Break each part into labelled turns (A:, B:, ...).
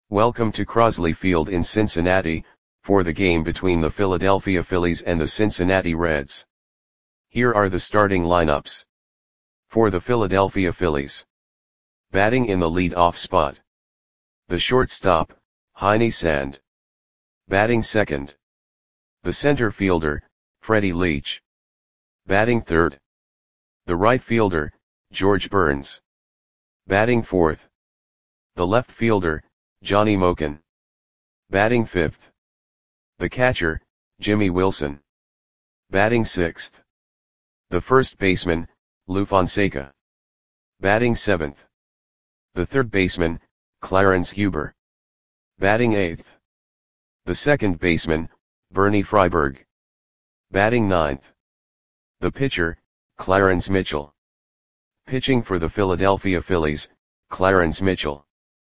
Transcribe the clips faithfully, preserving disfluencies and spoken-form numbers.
A: Welcome to Crosley Field in Cincinnati, for the game between the Philadelphia Phillies and the Cincinnati Reds. Here are the starting lineups. For the Philadelphia Phillies. Batting in the lead-off spot. The shortstop, Heine Sand. Batting second. The center fielder, Freddie Leach. Batting third. The right fielder, George Burns. Batting fourth. The left fielder, Johnny Moken. Batting fifth. The catcher, Jimmy Wilson. Batting sixth. The first baseman, Lou Fonseca. Batting seventh. The third baseman, Clarence Huber. Batting eighth. The second baseman, Bernie Freiberg. Batting ninth. The pitcher, Clarence Mitchell. Pitching for the Philadelphia Phillies, Clarence Mitchell.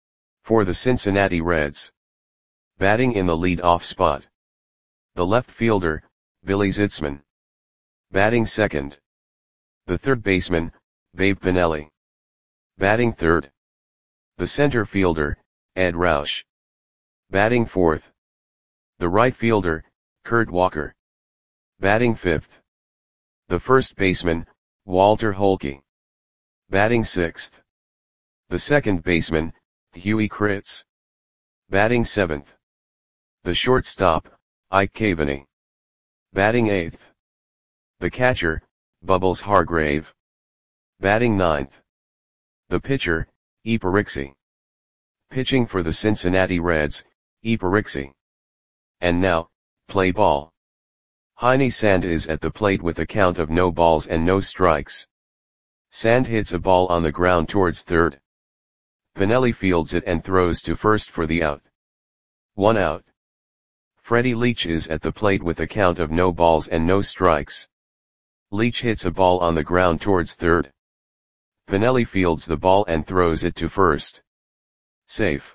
A: For the Cincinnati Reds. Batting in the lead-off spot. The left fielder, Billy Zitzman. Batting second. The third baseman, Babe Pinelli. Batting third. The center fielder, Ed Roush. Batting fourth. The right fielder, Kurt Walker. Batting fifth. The first baseman, Walter Holke. Batting sixth. The second baseman, Huey Kritz. Batting seventh. The shortstop, Ike Cavaney. Batting eighth. The catcher, Bubbles Hargrave. Batting ninth. The pitcher, Iparixi. Pitching for the Cincinnati Reds, Iparixi. And now, play ball. Heine Sand is at the plate with a count of no balls and no strikes. Sand hits a ball on the ground towards third. Pinelli fields it and throws to first for the out. One out. Freddie Leach is at the plate with a count of no balls and no strikes. Leach hits a ball on the ground towards third. Pinelli fields the ball and throws it to first. Safe.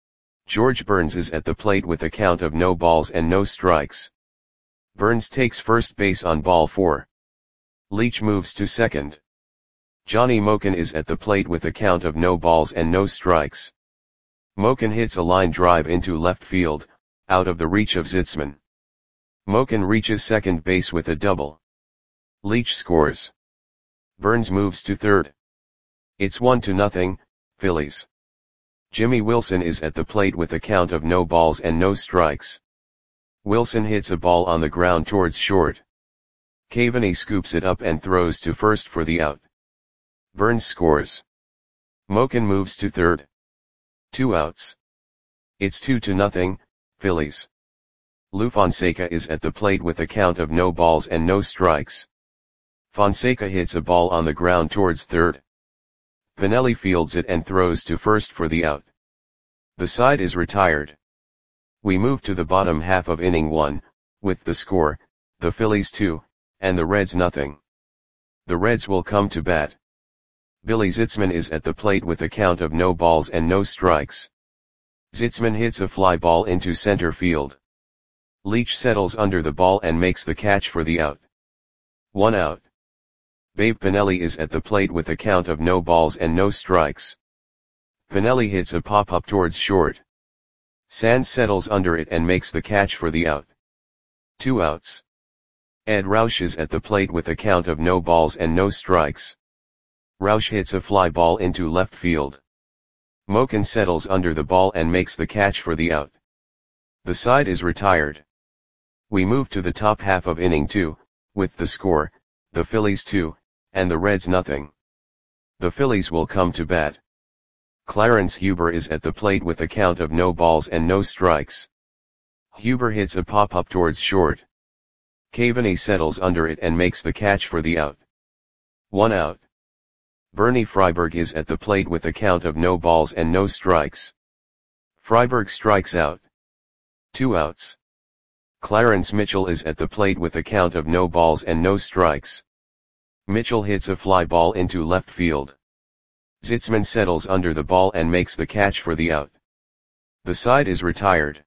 A: George Burns is at the plate with a count of no balls and no strikes. Burns takes first base on ball four. Leach moves to second. Johnny Moken is at the plate with a count of no balls and no strikes. Moken hits a line drive into left field, out of the reach of Zitzman. Moken reaches second base with a double. Leach scores. Burns moves to third. It's one to nothing, Phillies. Jimmy Wilson is at the plate with a count of no balls and no strikes. Wilson hits a ball on the ground towards short. Cavaney scoops it up and throws to first for the out. Burns scores. Moken moves to third. Two outs. It's two to nothing, Phillies. Lou Fonseca is at the plate with a count of no balls and no strikes. Fonseca hits a ball on the ground towards third. Pinelli fields it and throws to first for the out. The side is retired. We move to the bottom half of inning one, with the score, the Phillies two, and the Reds nothing. The Reds will come to bat. Billy Zitzman is at the plate with a count of no balls and no strikes. Zitzman hits a fly ball into center field. Leach settles under the ball and makes the catch for the out. One out. Babe Pinelli is at the plate with a count of no balls and no strikes. Pinelli hits a pop-up towards short. Sand settles under it and makes the catch for the out. Two outs. Ed Roush is at the plate with a count of no balls and no strikes. Roush hits a fly ball into left field. Moken settles under the ball and makes the catch for the out. The side is retired. We move to the top half of inning two, with the score, the Phillies two, and the Reds nothing. The Phillies will come to bat. Clarence Huber is at the plate with a count of no balls and no strikes. Huber hits a pop-up towards short. Cavaney settles under it and makes the catch for the out. One out. Bernie Freiberg is at the plate with a count of no balls and no strikes. Freiberg strikes out. Two outs. Clarence Mitchell is at the plate with a count of no balls and no strikes. Mitchell hits a fly ball into left field. Zitzman settles under the ball and makes the catch for the out. The side is retired.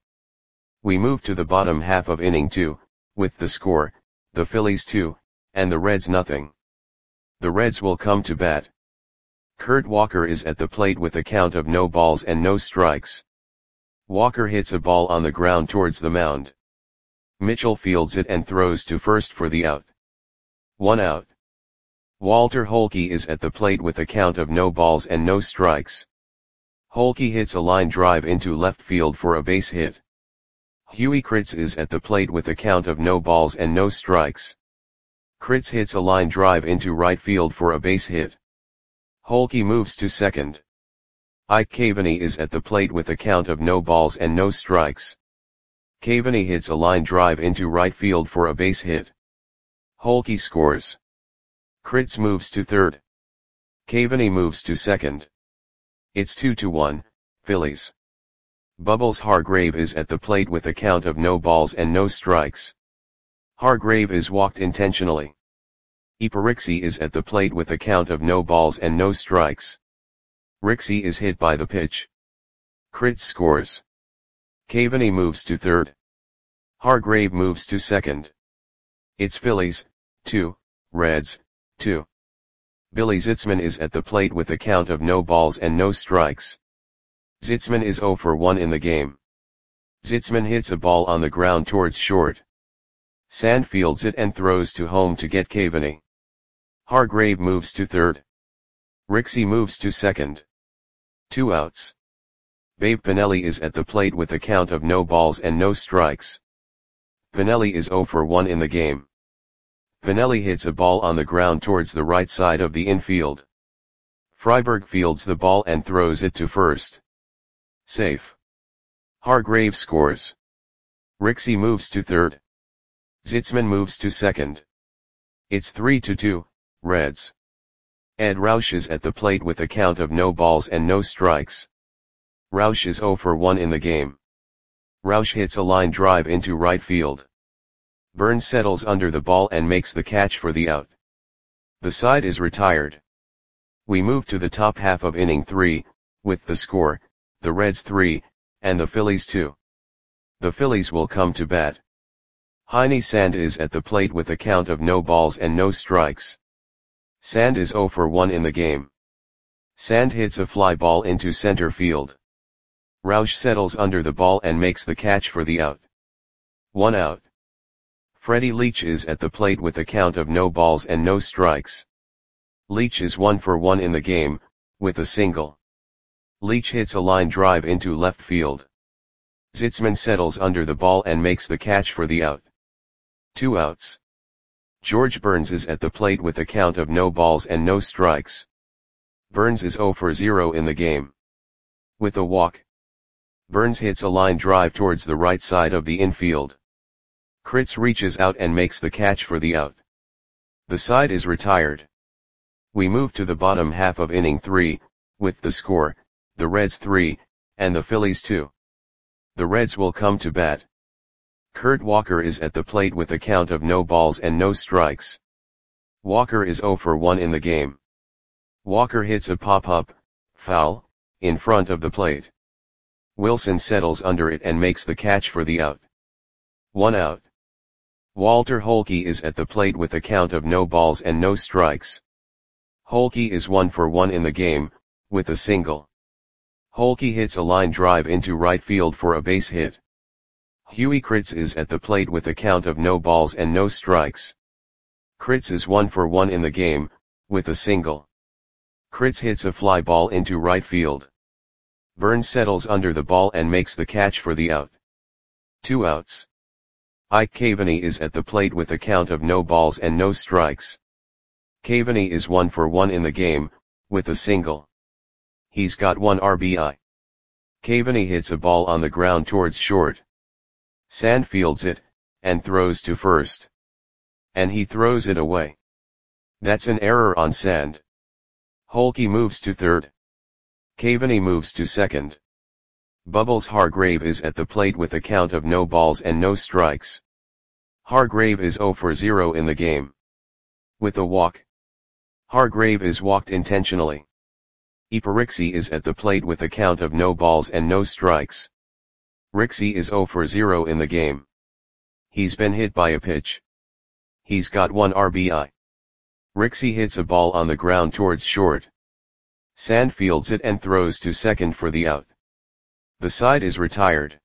A: We move to the bottom half of inning two, with the score, the Phillies two, and the Reds nothing. The Reds will come to bat. Kurt Walker is at the plate with a count of no balls and no strikes. Walker hits a ball on the ground towards the mound. Mitchell fields it and throws to first for the out. One out. Walter Holke is at the plate with a count of no balls and no strikes. Holke hits a line drive into left field for a base hit. Huey Kritz is at the plate with a count of no balls and no strikes. Kritz hits a line drive into right field for a base hit. Holke moves to second. Ike Caveney is at the plate with a count of no balls and no strikes. Caveney hits a line drive into right field for a base hit. Holke scores. Kritz moves to third. Caveney moves to second. It's two to one, Phillies. Bubbles Hargrave is at the plate with a count of no balls and no strikes. Hargrave is walked intentionally. Iparixi is at the plate with a count of no balls and no strikes. Rixey is hit by the pitch. Kritz scores. Caveney moves to third. Hargrave moves to second. It's Phillies, two, Reds, two. Billy Zitzman is at the plate with a count of no balls and no strikes. Zitzman is zero for one in the game. Zitzman hits a ball on the ground towards short. Sand fields it and throws to home to get Caveney. Hargrave moves to third. Rixey moves to second. Two outs. Babe Pinelli is at the plate with a count of no balls and no strikes. Pinelli is zero for one in the game. Pinelli hits a ball on the ground towards the right side of the infield. Freiberg fields the ball and throws it to first. Safe. Hargrave scores. Rixey moves to third. Zitzman moves to second. It's three to two, Reds. Ed Roush is at the plate with a count of no balls and no strikes. Roush is zero for one in the game. Roush hits a line drive into right field. Burns settles under the ball and makes the catch for the out. The side is retired. We move to the top half of inning three, with the score, the Reds three, and the Phillies two. The Phillies will come to bat. Heine Sand is at the plate with a count of no balls and no strikes. Sand is zero for one in the game. Sand hits a fly ball into center field. Roush settles under the ball and makes the catch for the out. One out. Freddie Leach is at the plate with a count of no balls and no strikes. Leach is one for one in the game, with a single. Leach hits a line drive into left field. Zitzman settles under the ball and makes the catch for the out. Two outs. George Burns is at the plate with a count of no balls and no strikes. Burns is zero for zero in the game. With a walk. Burns hits a line drive towards the right side of the infield. Kritz reaches out and makes the catch for the out. The side is retired. We move to the bottom half of inning three, with the score, the Reds three, and the Phillies two. The Reds will come to bat. Kurt Walker is at the plate with a count of no balls and no strikes. Walker is zero for one in the game. Walker hits a pop-up, foul, in front of the plate. Wilson settles under it and makes the catch for the out. One out. Walter Holke is at the plate with a count of no balls and no strikes. Holke is one for one in the game, with a single. Holke hits a line drive into right field for a base hit. Huey Kritz is at the plate with a count of no balls and no strikes. Kritz is one for one in the game, with a single. Kritz hits a fly ball into right field. Burns settles under the ball and makes the catch for the out. Two outs. Ike Caveney is at the plate with a count of no balls and no strikes. Caveney is one for one in the game, with a single. He's got one R B I. Caveney hits a ball on the ground towards short. Sand fields it, and throws to first. And he throws it away. That's an error on Sand. Holke moves to third. Caveney moves to second. Bubbles Hargrave is at the plate with a count of no balls and no strikes. Hargrave is zero for zero in the game. With a walk. Hargrave is walked intentionally. Iparixi is at the plate with a count of no balls and no strikes. Rixey is zero for zero in the game. He's been hit by a pitch. He's got one R B I. Rixey hits a ball on the ground towards short. Sand fields it and throws to second for the out. The side is retired.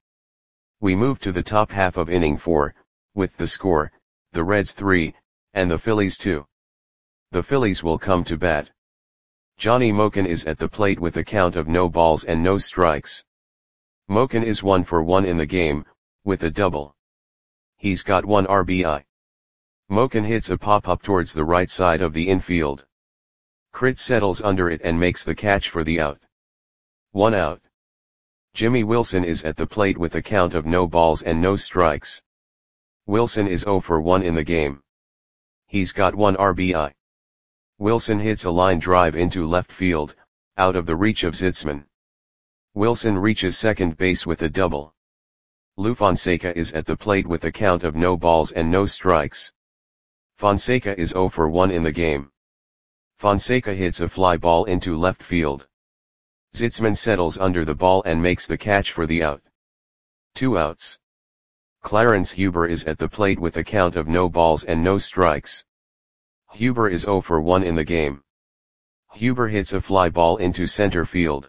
A: We move to the top half of inning four, with the score, the Reds three, and the Phillies two. The Phillies will come to bat. Johnny Moken is at the plate with a count of no balls and no strikes. Moken is one for one in the game, with a double. He's got one R B I. Moken hits a pop-up towards the right side of the infield. Crit settles under it and makes the catch for the out. One out. Jimmy Wilson is at the plate with a count of no balls and no strikes. Wilson is zero for one in the game. He's got one R B I. Wilson hits a line drive into left field, out of the reach of Zitzman. Wilson reaches second base with a double. Lou Fonseca is at the plate with a count of no balls and no strikes. Fonseca is zero for one in the game. Fonseca hits a fly ball into left field. Zitzman settles under the ball and makes the catch for the out. Two outs. Clarence Huber is at the plate with a count of no balls and no strikes. Huber is zero for one in the game. Huber hits a fly ball into center field.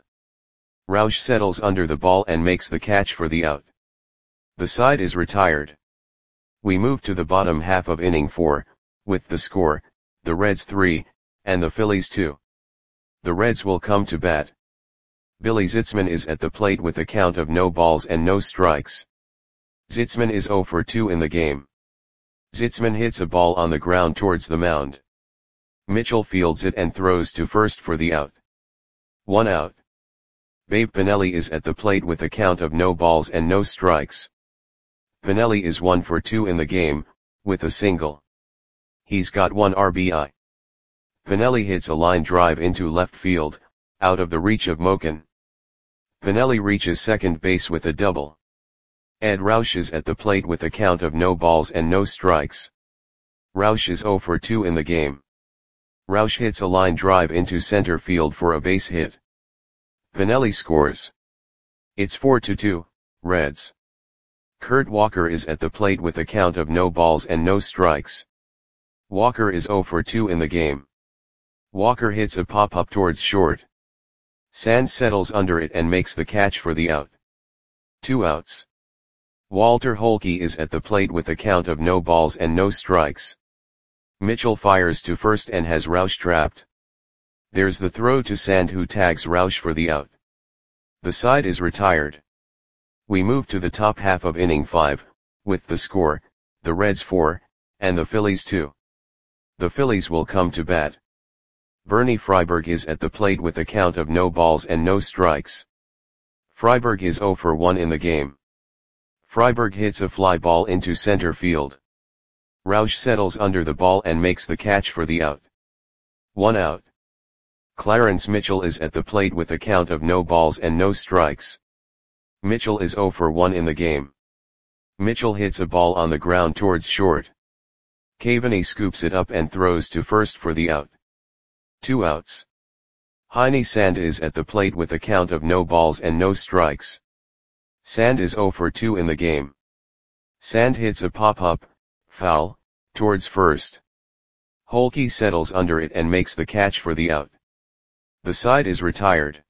A: Roush settles under the ball and makes the catch for the out. The side is retired. We move to the bottom half of inning four, with the score, the Reds three, and the Phillies two. The Reds will come to bat. Billy Zitzman is at the plate with a count of no balls and no strikes. Zitzman is zero for two in the game. Zitzman hits a ball on the ground towards the mound. Mitchell fields it and throws to first for the out. One out. Babe Pinelli is at the plate with a count of no balls and no strikes. Pinelli is one for two in the game, with a single. He's got one R B I. Pinelli hits a line drive into left field, out of the reach of Moken. Pinelli reaches second base with a double. Ed Roush is at the plate with a count of no balls and no strikes. Roush is zero for two in the game. Roush hits a line drive into center field for a base hit. Pinelli scores. It's four to two, Reds. Kurt Walker is at the plate with a count of no balls and no strikes. Walker is zero for two in the game. Walker hits a pop-up towards short. Sands settles under it and makes the catch for the out. Two outs. Walter Holke is at the plate with a count of no balls and no strikes. Mitchell fires to first and has Roush trapped. There's the throw to Sand, who tags Roush for the out. The side is retired. We move to the top half of inning five, with the score, the Reds four, and the Phillies two. The Phillies will come to bat. Bernie Freiberg is at the plate with a count of no balls and no strikes. Freiberg is zero for one in the game. Freiberg hits a fly ball into center field. Roush settles under the ball and makes the catch for the out. One out. Clarence Mitchell is at the plate with a count of no balls and no strikes. Mitchell is zero for one in the game. Mitchell hits a ball on the ground towards short. Cavaney scoops it up and throws to first for the out. Two outs. Heine Sand is at the plate with a count of no balls and no strikes. Sand is zero for two in the game. Sand hits a pop-up, foul, towards first. Holke settles under it and makes the catch for the out. The side is retired.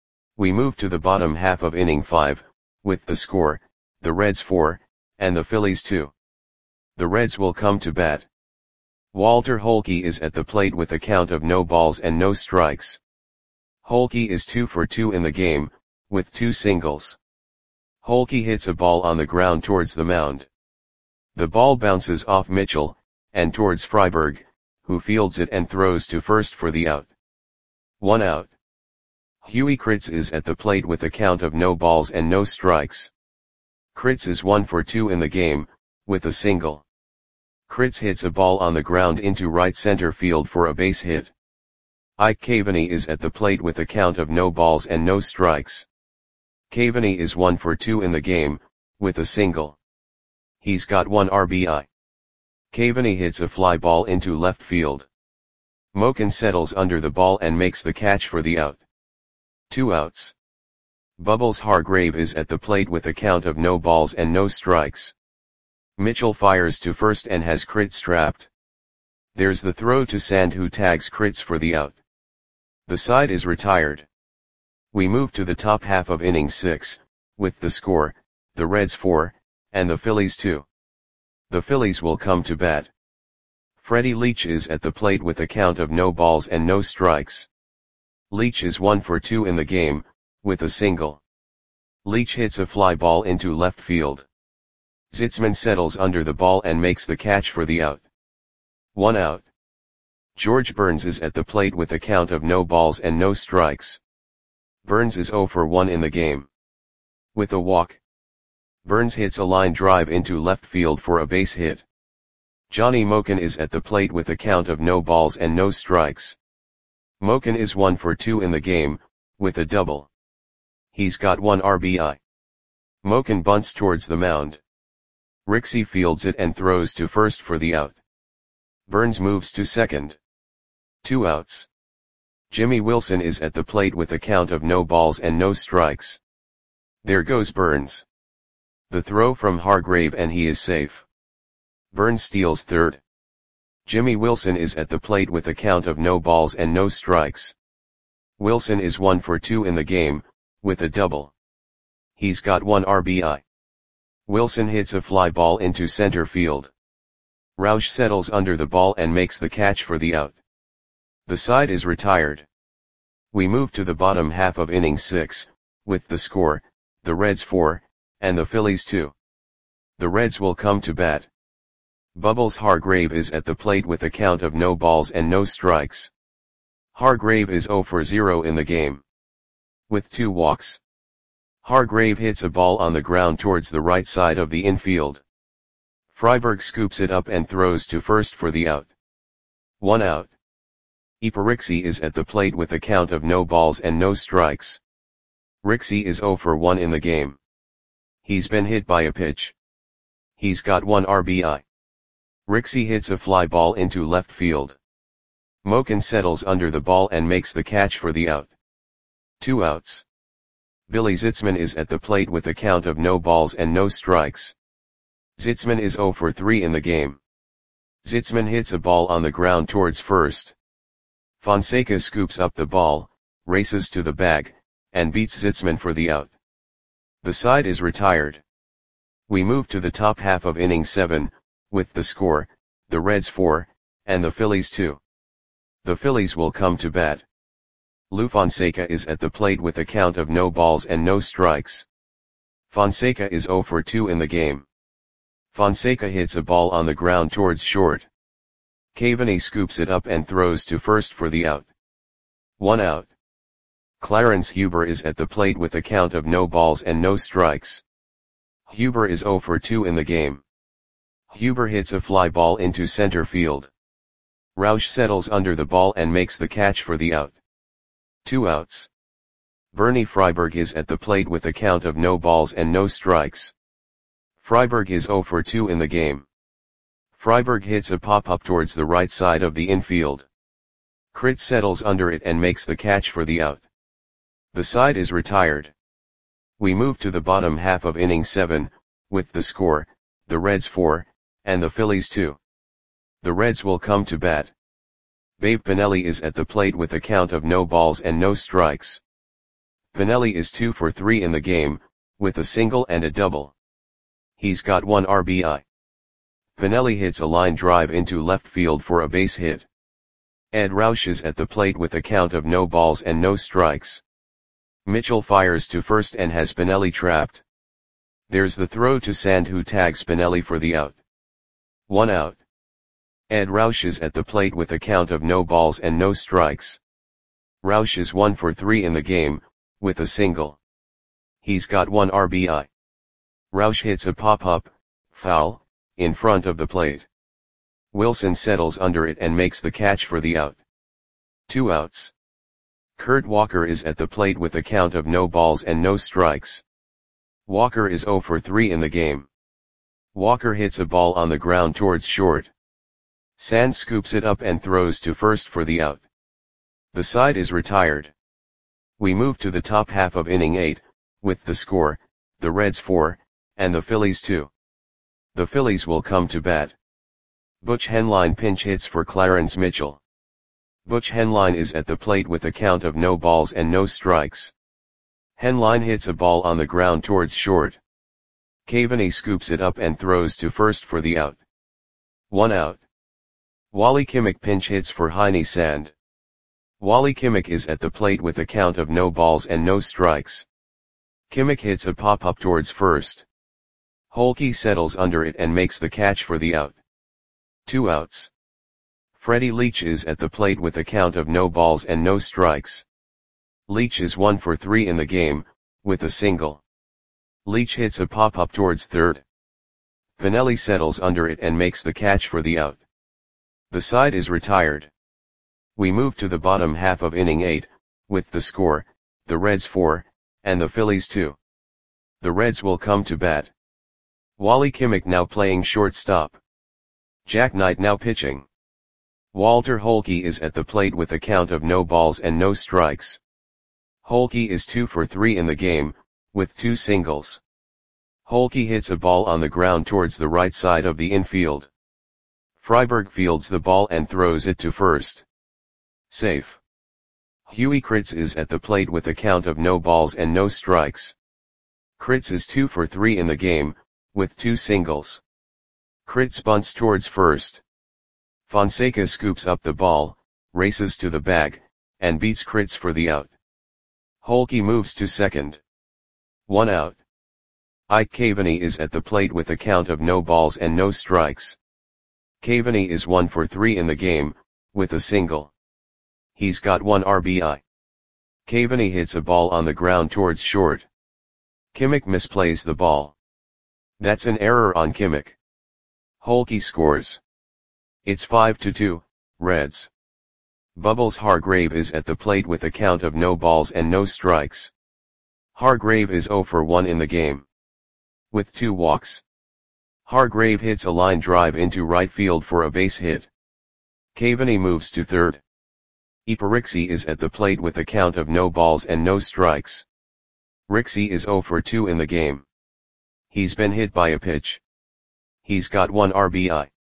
A: We move to the bottom half of inning five, with the score, the Reds four, and the Phillies two. The Reds will come to bat. Walter Holke is at the plate with a count of no balls and no strikes. Holke is two for two in the game, with two singles. Holke hits a ball on the ground towards the mound. The ball bounces off Mitchell, and towards Freiberg, who fields it and throws to first for the out. One out. Huey Kritz is at the plate with a count of no balls and no strikes. Kritz is one for two in the game, with a single. Kritz hits a ball on the ground into right center field for a base hit. Ike Cavaney is at the plate with a count of no balls and no strikes. Cavaney is one for two in the game, with a single. He's got one R B I. Cavaney hits a fly ball into left field. Moken settles under the ball and makes the catch for the out. Two outs. Bubbles Hargrave is at the plate with a count of no balls and no strikes. Mitchell fires to first and has Kritz trapped. There's the throw to Sand, who tags Kritz for the out. The side is retired. We move to the top half of inning six, with the score, the Reds four, and the Phillies two. The Phillies will come to bat. Freddie Leach is at the plate with a count of no balls and no strikes. Leach is one for two in the game, with a single. Leach hits a fly ball into left field. Zitzman settles under the ball and makes the catch for the out. One out. George Burns is at the plate with a count of no balls and no strikes. Burns is zero for one in the game. With a walk. Burns hits a line drive into left field for a base hit. Johnny Moken is at the plate with a count of no balls and no strikes. Moken is one for two in the game, with a double. He's got one R B I. Moken bunts towards the mound. Rixey fields it and throws to first for the out. Burns moves to second. Two outs. Jimmy Wilson is at the plate with a count of no balls and no strikes. There goes Burns. The throw from Hargrave and he is safe. Burns steals third. Jimmy Wilson is at the plate with a count of no balls and no strikes. Wilson is one for two in the game, with a double. He's got one R B I. Wilson hits a fly ball into center field. Roush settles under the ball and makes the catch for the out. The side is retired. We move to the bottom half of inning six, with the score, the Reds four, and the Phillies two. The Reds will come to bat. Bubbles Hargrave is at the plate with a count of no balls and no strikes. Hargrave is zero for zero in the game. With two walks. Hargrave hits a ball on the ground towards the right side of the infield. Freiberg scoops it up and throws to first for the out. One out. Iparixi is at the plate with a count of no balls and no strikes. Rixey is zero for one in the game. He's been hit by a pitch. He's got one R B I. Rixey hits a fly ball into left field. Moken settles under the ball and makes the catch for the out. Two outs. Billy Zitzman is at the plate with a count of no balls and no strikes. Zitzman is zero for three in the game. Zitzman hits a ball on the ground towards first. Fonseca scoops up the ball, races to the bag, and beats Zitzman for the out. The side is retired. We move to the top half of inning seven, with the score, the Reds four, and the Phillies two. The Phillies will come to bat. Lou Fonseca is at the plate with a count of no balls and no strikes. Fonseca is zero for two in the game. Fonseca hits a ball on the ground towards short. Cavaney scoops it up and throws to first for the out. One out. Clarence Huber is at the plate with a count of no balls and no strikes. Huber is zero for two in the game. Huber hits a fly ball into center field. Roush settles under the ball and makes the catch for the out. Two outs. Bernie Freiberg is at the plate with a count of no balls and no strikes. Freiberg is zero for two in the game. Freiberg hits a pop-up towards the right side of the infield. Crit settles under it and makes the catch for the out. The side is retired. We move to the bottom half of inning seven, with the score, the Reds four, and the Phillies two. The Reds will come to bat. Babe Pinelli is at the plate with a count of no balls and no strikes. Pinelli is two for three in the game, with a single and a double. He's got one R B I. Pinelli hits a line drive into left field for a base hit. Ed Roush is at the plate with a count of no balls and no strikes. Mitchell fires to first and has Pinelli trapped. There's the throw to Sand, who tags Pinelli for the out. One out. Ed Roush is at the plate with a count of no balls and no strikes. Roush is one for three in the game, with a single. He's got one R B I. Roush hits a pop-up, foul, in front of the plate. Wilson settles under it and makes the catch for the out. Two outs. Kurt Walker is at the plate with a count of no balls and no strikes. Walker is zero for three in the game. Walker hits a ball on the ground towards short. Sand scoops it up and throws to first for the out. The side is retired. We move to the top half of inning eight, with the score, the Reds four, and the Phillies two. The Phillies will come to bat. Butch Henline pinch hits for Clarence Mitchell. Butch Henline is at the plate with a count of no balls and no strikes. Henline hits a ball on the ground towards short. Caveney scoops it up and throws to first for the out. One out. Wally Kimmich pinch hits for Heine Sand. Wally Kimmich is at the plate with a count of no balls and no strikes. Kimmich hits a pop-up towards first. Holke settles under it and makes the catch for the out. Two outs. Freddie Leach is at the plate with a count of no balls and no strikes. Leach is one for three in the game, with a single. Leach hits a pop-up towards third. Pinelli settles under it and makes the catch for the out. The side is retired. We move to the bottom half of inning eight, with the score, the Reds four, and the Phillies two. The Reds will come to bat. Wally Kimmich now playing shortstop. Jack Knight now pitching. Walter Holke is at the plate with a count of no balls and no strikes. Holke is two for three in the game, with two singles. Holke hits a ball on the ground towards the right side of the infield. Freiberg fields the ball and throws it to first. Safe. Huey Kritz is at the plate with a count of no balls and no strikes. Kritz is two for three in the game, with two singles. Kritz bunts towards first. Fonseca scoops up the ball, races to the bag, and beats Kritz for the out. Holke moves to second. One out. Ike Caveney is at the plate with a count of no balls and no strikes. Caveney is one for three in the game, with a single. He's got one R B I. Caveney hits a ball on the ground towards short. Kimmich misplays the ball. That's an error on Kimmich. Holke scores. It's five to two, Reds. Bubbles Hargrave is at the plate with a count of no balls and no strikes. Hargrave is zero for one in the game, with two walks. Hargrave hits a line drive into right field for a base hit. Caveney moves to third. Iparixi is at the plate with a count of no balls and no strikes. Rixey is zero for two in the game. He's been hit by a pitch. He's got one R B I.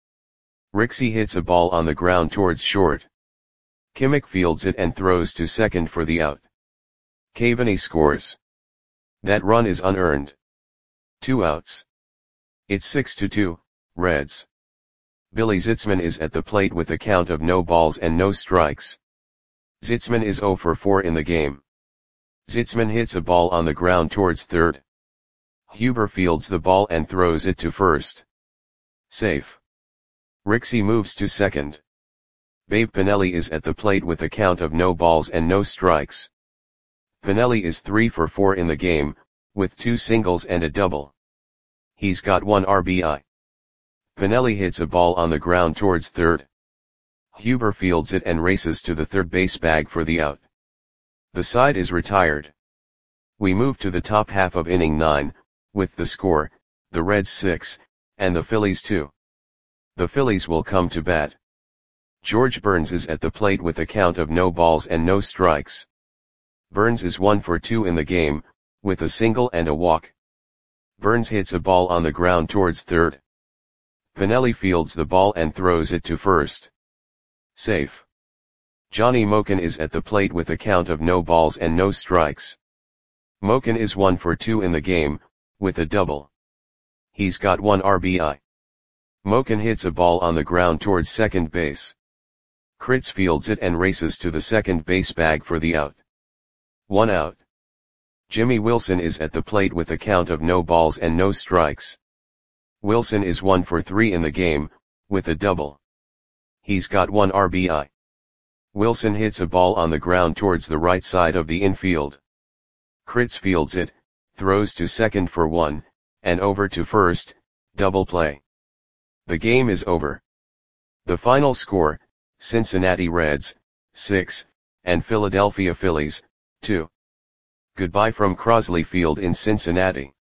A: Rixey hits a ball on the ground towards short. Kimmich fields it and throws to second for the out. Caveney scores. That run is unearned. Two outs. It's six to two, Reds. Billy Zitzman is at the plate with a count of no balls and no strikes. Zitzman is zero for four in the game. Zitzman hits a ball on the ground towards third. Huber fields the ball and throws it to first. Safe. Rixey moves to second. Babe Pinelli is at the plate with a count of no balls and no strikes. Pinelli is three for four in the game, with two singles and a double. He's got one R B I. Pinelli hits a ball on the ground towards third. Huber fields it and races to the third base bag for the out. The side is retired. We move to the top half of inning nine, with the score, the Reds six, and the Phillies two. The Phillies will come to bat. George Burns is at the plate with a count of no balls and no strikes. Burns is one for two in the game, with a single and a walk. Burns hits a ball on the ground towards third. Pinelli fields the ball and throws it to first. Safe. Johnny Moken is at the plate with a count of no balls and no strikes. Moken is one for two in the game, with a double. He's got one R B I. Moken hits a ball on the ground towards second base. Kritz fields it and races to the second base bag for the out. One out. Jimmy Wilson is at the plate with a count of no balls and no strikes. Wilson is one for three in the game, with a double. He's got one R B I. Wilson hits a ball on the ground towards the right side of the infield. Kritz fields it, throws to second for one, and over to first, double play. The game is over. The final score, Cincinnati Reds, six, and Philadelphia Phillies, two. Goodbye from Crosley Field in Cincinnati.